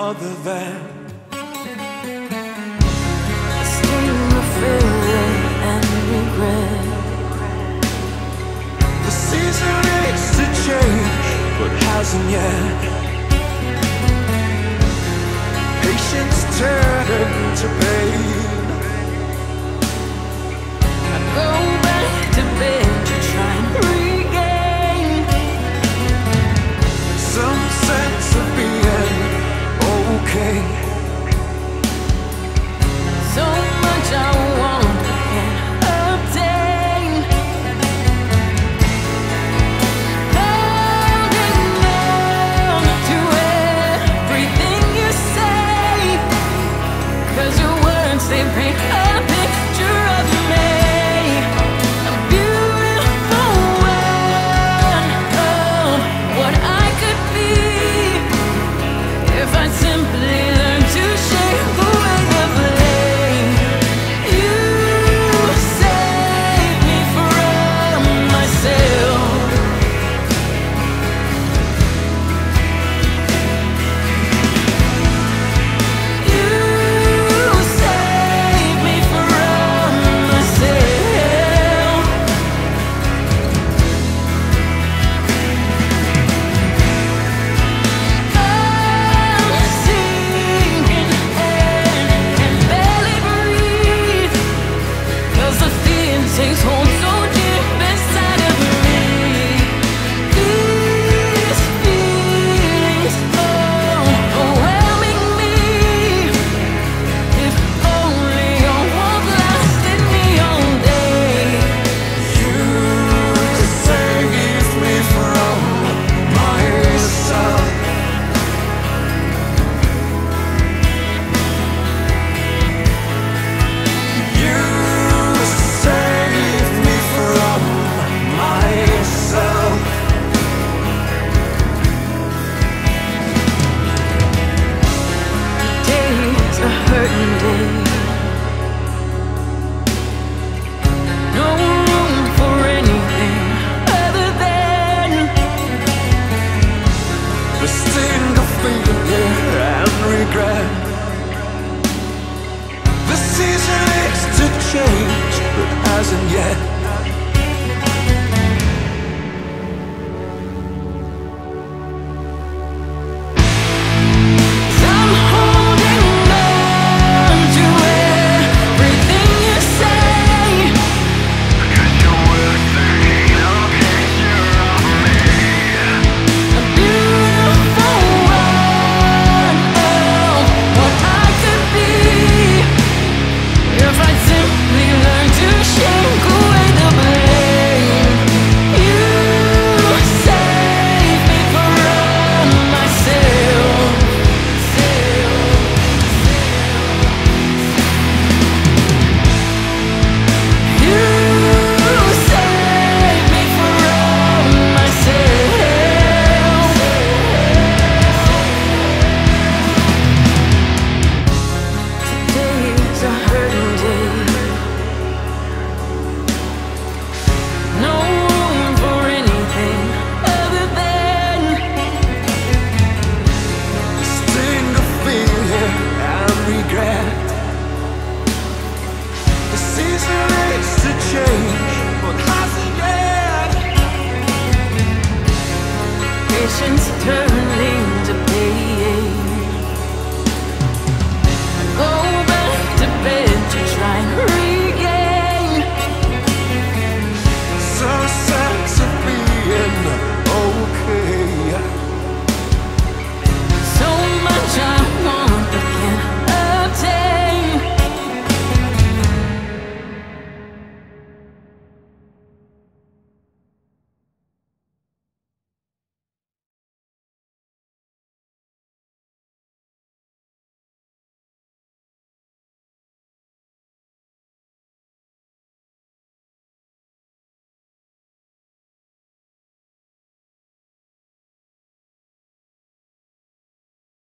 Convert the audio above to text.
other than a sting of failure and regret. the season needs to change, but hasn't yet. Patience turned to pain. I go back to bed to try and regain Some sense of being okay. so much I want and obtain. Holding on to everything you say, 'cause your words, they paint a picture of me. A beautiful one of what I could be if I simply learned to shake the weight of blame. You saved me from myself. You saved me from myself. I'm sinking and can barely breathe, 'cause the fear takes hold so deep inside of me. These feelings overwhelming me. If only your warmth lasted me all day. You saved me from myself. You saved me from myself. Today's a hurting day. No room for anything other than The sting of failure and regret. The season needs to change, but hasn't yet.